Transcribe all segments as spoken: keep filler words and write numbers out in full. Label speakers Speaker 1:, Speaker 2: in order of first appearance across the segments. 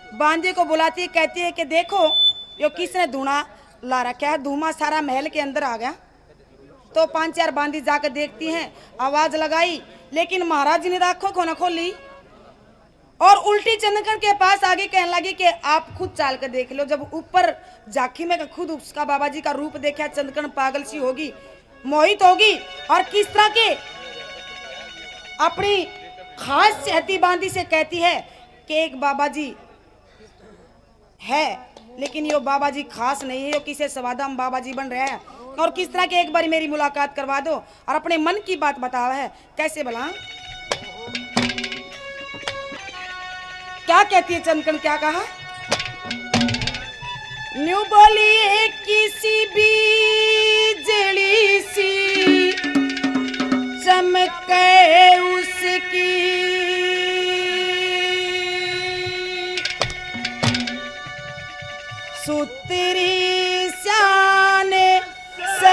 Speaker 1: बांदी को बुलाती है, कहती है कि देखो यो किसने धुना ला रखा है, धुआं सारा महल के अंदर आ गया। तो पांच चार बांदी जाकर देखती हैं, आवाज लगाई, लेकिन महाराज जी ने आंखों को न खोली और उल्टी चंदकन के पास आगे कहने लगी कि आप खुद चाल कर देख लो। जब ऊपर झांकी में खुद उसका बाबा जी का रूप देखा, चंदकन पागल सी होगी, मोहित होगी और किस तरह के अपनी खास चहती बांदी से कहती है कि एक बाबा जी है, लेकिन यो बाबा जी खास नहीं है, यो किसे सवादाम बाबा जी बन रहे हैं और किस तरह के एक बार मेरी मुलाकात करवा दो और अपने मन की बात बताओ है। कैसे भला क्या कहती है चंदकन, क्या कहा? न्यू बोली किसी बिजली सी चमके उसकी, सुतरी शान से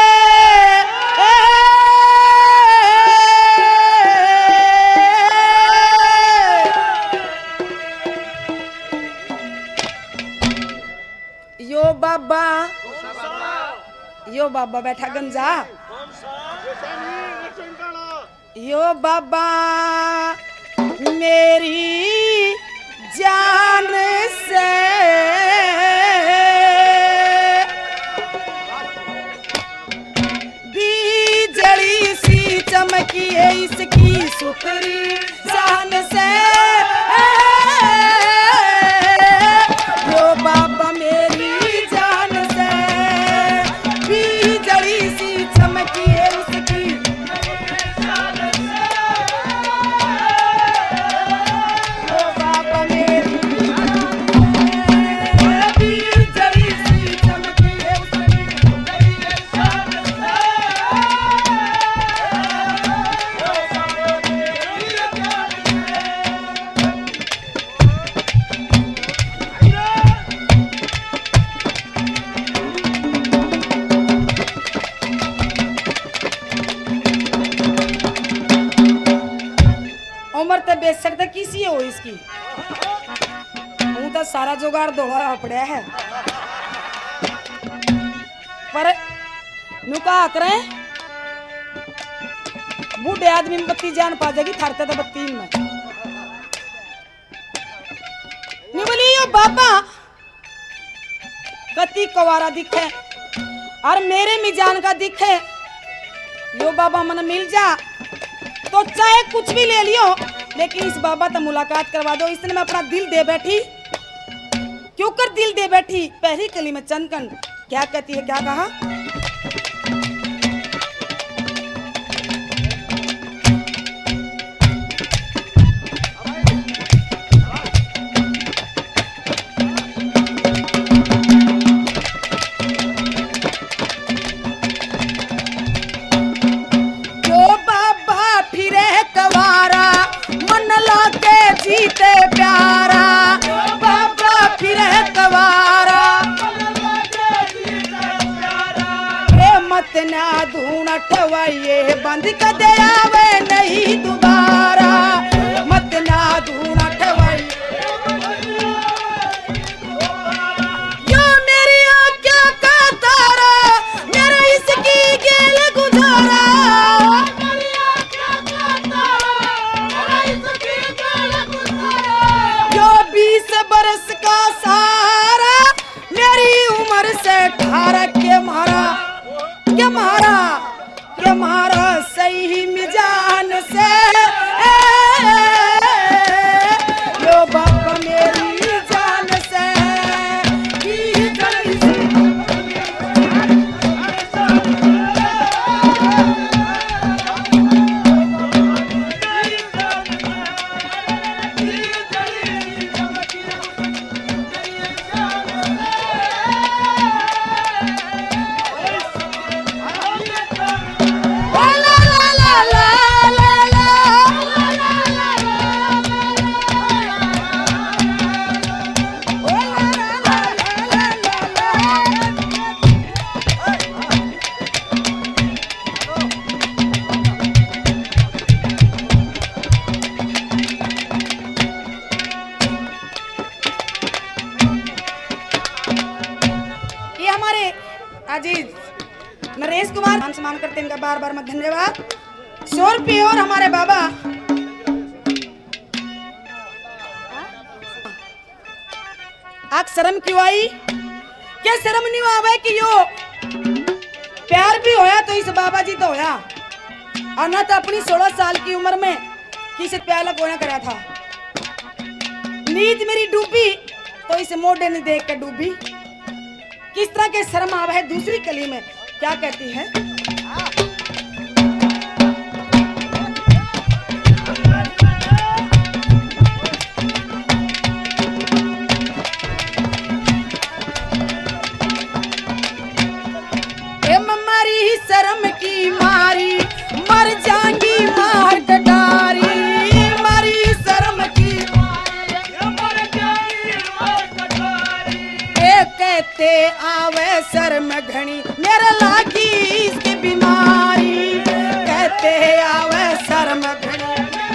Speaker 1: यो बाबा, यो बाबा बैठा गंजा, यो बाबा मेरी जान से बिजली सी चमकी है इसकी, सुतरी जान से यो बाबा मेरी जान से बिजली सी चमकी है उसकी, यो बाबा मेरी बिजली सी चमकी है उसकी। उम्र तो बेच सकते किसी हो इसकी, हूं तो सारा जुगाड़ दौड़ा पड़ा है, पर नुका करे बूढ़े आदमी में बत्ती जान पा जाएगी, थारते तो बत्ती में नहीं बोली। यो बाबा कति कवारा दिखे और मेरे में जान का दिखे, यो बाबा मन मिल जा तो चाहे कुछ भी ले लियो, लेकिन इस बाबा तो मुलाकात करवा दो। इसने मैं अपना दिल दे बैठी, क्यों कर दिल दे बैठी। पहली कली में चंदकन क्या कहती है, क्या कहा? जीते प्यारा बाबा फिर कवारा, मत ना धून ठवाइए बंद कर दे आवे नहीं दोबारा, मत ना धून ठवाइए। यो मेरी आँखों का तारा, मेरा इसकी गेल गुजारा, बरस का सारा मेरी उम्र से ठारा के मारा, के मारा, के मारा सही मिजान से यो बाबा मेरी जान से अजीज नरेश कुमार मान सम्मान करते हैं इनका बार बार मैं धन्यवाद। सौ रुपये और हमारे बाबा आग शर्म क्यों आई? क्या शर्म नहीं आवे कि यो प्यार भी होया तो इस बाबा जी तो होया और ना तो अपनी सोलह साल की उम्र में किसी प्यार लगोना करा था। नींद मेरी डूबी तो इस मोढ़े ने देख कर डूबी। किस तरह के शर्म आवा है। दूसरी कली में क्या कहती है? शर्म की मारी मर जाएंगी मार कटारी। मारी शर्म की मर जाएंगी मार कटारी। ए कहते आवे शर्म घनी मेरे लागी इसकी बीमारी। कहते आवे शर्म घनी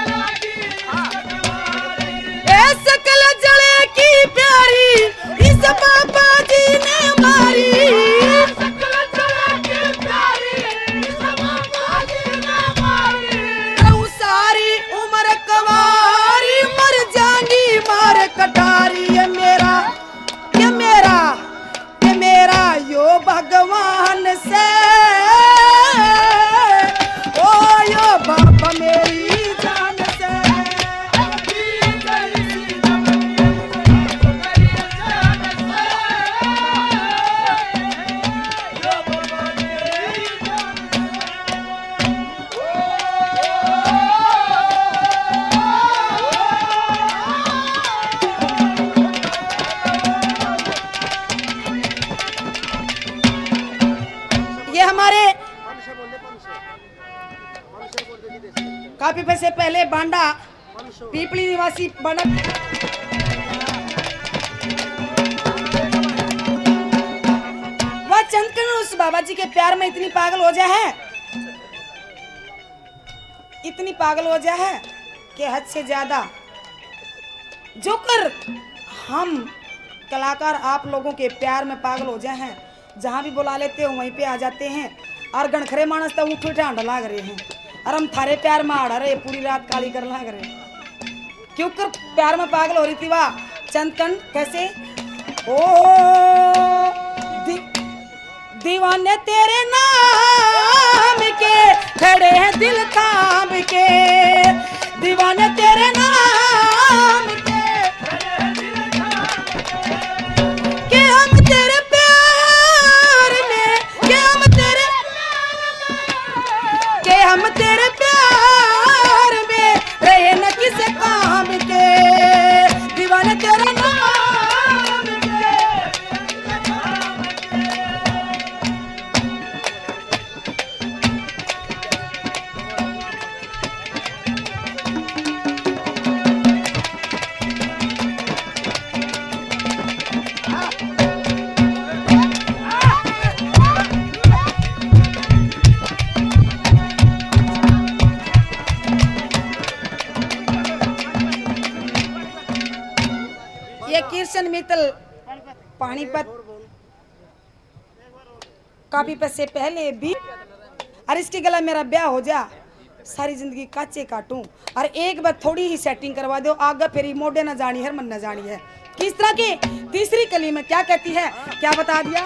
Speaker 1: ए सकल जले की प्यारी इस बाबा जी ने मारी। कटारी ये मेरा ये मेरा ये मेरा यो भगवान से ओ यो बाबा मेरी जान से। काफी पैसे पहले बांडा पीपली निवासी बनक वह चंदकन उस बाबा जी के प्यार में इतनी पागल हो जाए है इतनी पागल हो जाए है कि हद से ज्यादा। जो कर हम कलाकार आप लोगों के प्यार में पागल हो जाए हैं। जहां भी बुला लेते हो वहीं पे आ जाते हैं और गणखरे मानस तो उठ उठे आंडा लाग रहे हैं और हम थारे प्यार में आड़ रहे पूरी रात काली कर लाग रहे क्योंकि प्यार में पागल हो रही थी। वाह चंदकन कैसे ओ दी, दीवाने तेरे नाम के खड़े हैं दिल थाम के। दीवाने तेरे नाम के कि हम तेरे प्यार में कि हम तेरे के हम तेरे प्यार में रहे न किसी काम के। दीवाने तेरे नाम के। किशन मित्तल पानीपत काफी पैसे पहले भी और इसके गला मेरा ब्याह हो जा सारी जिंदगी काचे काटूं और एक बार थोड़ी ही सेटिंग करवा दो आगे फिर मोडे न जानी है मन न जानी है। किस तरह की तीसरी कली में क्या कहती है क्या बता दिया?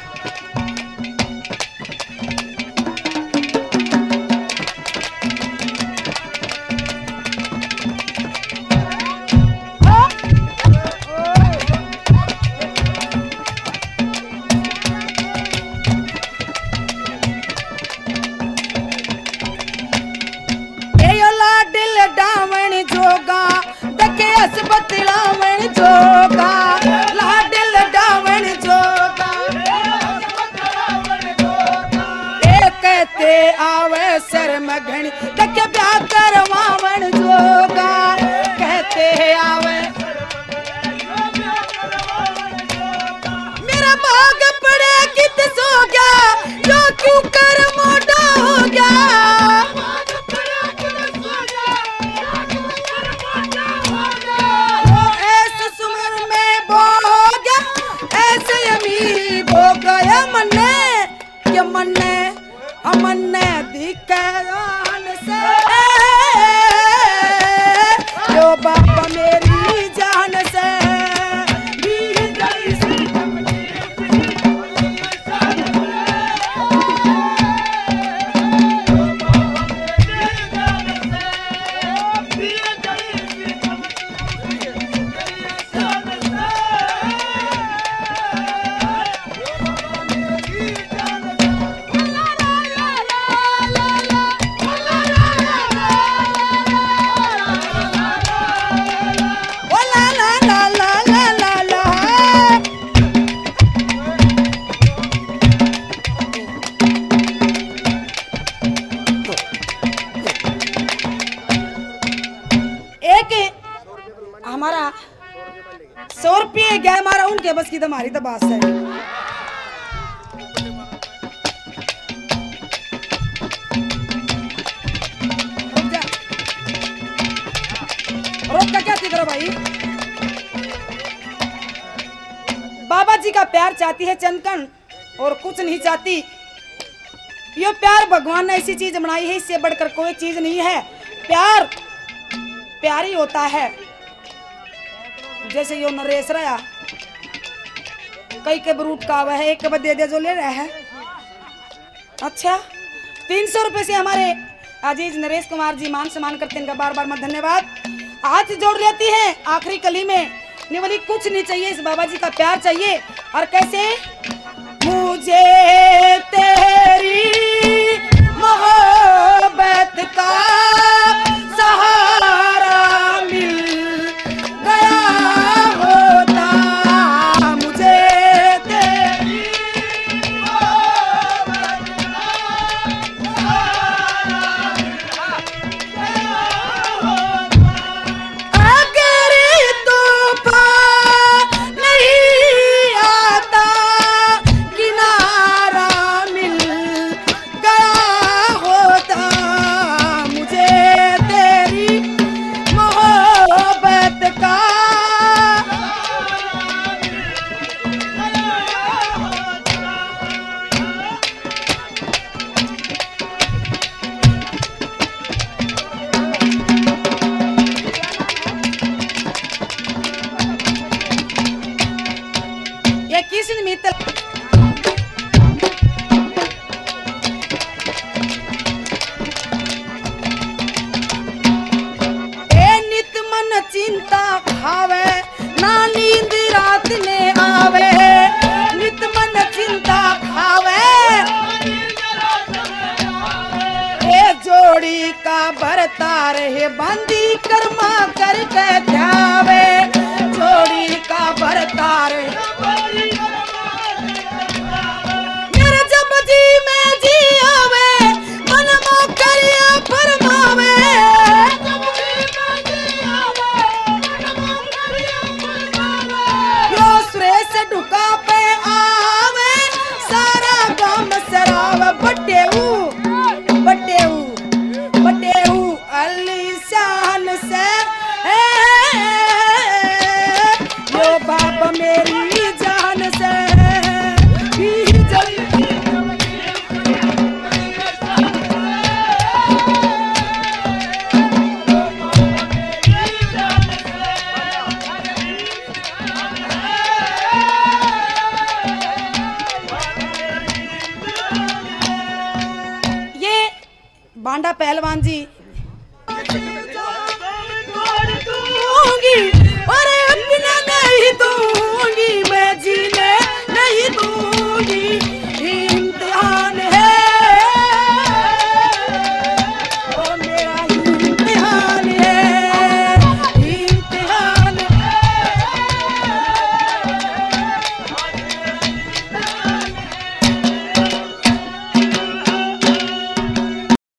Speaker 1: बतलावन जोगा लाडल डावन जोगा ए कहते आवे शर्म घनी तक ब्याह करवावन जोगा। कहते आवे मेरा भाग पड़े कित सो गया जो क्यों कर मोटा हो गया। हो गया मन्ने सौ रुपये गया हमारा उनके बस की तो हमारी तो बात है। रोक का क्या करो भाई। बाबा जी का प्यार चाहती है चंदकन और कुछ नहीं चाहती। ये प्यार भगवान ने ऐसी चीज बनाई है, इससे बढ़कर कोई चीज नहीं है। प्यार प्यार ही होता है। जैसे यो नरेश रहा कई के ब्रूट का वह एक के दे दे जो ले रहा है। अच्छा तीन सौ रुपए से हमारे अजीज नरेश कुमार जी मान सम्मान करते हैं, इनका बार बार मत धन्यवाद। हाथ जोड़ लेती है आखिरी कली में निवली कुछ नहीं चाहिए, इस बाबा जी का प्यार चाहिए। और कैसे मुझे तेरी मोहब्बत का सहारा मिल गया होता, मुझे तेरी मोहब्बत का सहारा मिल गया होता। अगर तूफान नहीं आता किनारा मिल गया होता, मुझे तेरी मोहब्बत का ये किस निमित्त नित मन चिंता खावे ना नींद रात ने आवे, नित मन चिंता खावे ए जोड़ी का भरता रहे बंदी कर्मा करके ध्यावे, जोड़ी का भरता रहे मेरे जब जी में जी आवे मन मो करिया फरमावे, यो सुरेश ढुका पे आवे सारा गाम सराव बटेऊ बटेऊ बटेऊ अलीशान से यो बाप मेरी जान से भी जल ये बांडा पहलवान जी दूंगी